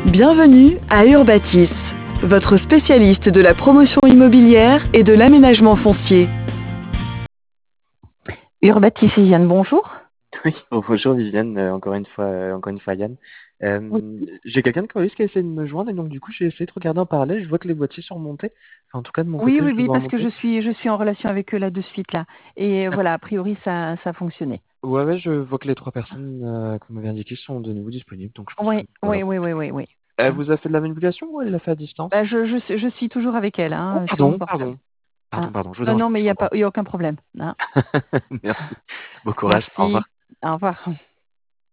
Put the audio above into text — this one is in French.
Bienvenue à Urbatis, votre spécialiste de la promotion immobilière et de l'aménagement foncier. Urbatis et Yann, bonjour. Oui, bonjour Viviane, encore une fois Yann. Oui, J'ai quelqu'un de curieux qui a essayé de me joindre et donc du coup j'ai essayé de regarder en parallèle. Je vois que les boîtiers sont remontés. Enfin, en tout cas de mon oui, côté, oui, je les oui, vois parce que remonter. je suis en relation avec eux là de suite là. Et Ah, voilà, a priori, ça a fonctionné. ouais, ouais, je vois que les trois personnes que vous m'avez indiquées sont de nouveau disponibles, donc je pense que Oui, voilà. oui, oui, oui, oui, oui. Elle Hein. vous a fait de la manipulation ou elle l'a fait à Bah, distance? je suis toujours avec elle Oh, hein, sur mon pardon, portable. pardon, Hein. pardon, je vous Non, dérange non, pas mais plus longtemps. il y a aucun problème. Hein. Merci. Bon courage, au Merci. revoir. Au revoir.